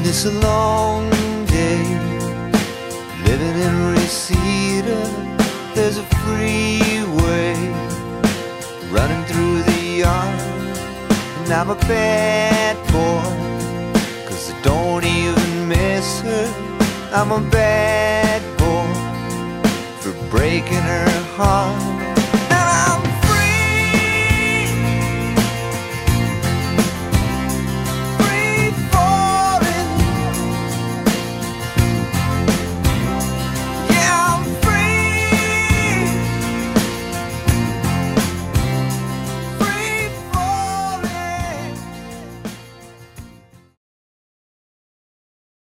It's a long day living in Reseda. There's a freeway running through the yard, and I'm a bad boy, 'cause I don't even miss her. I'm a bad boy for breaking her heart.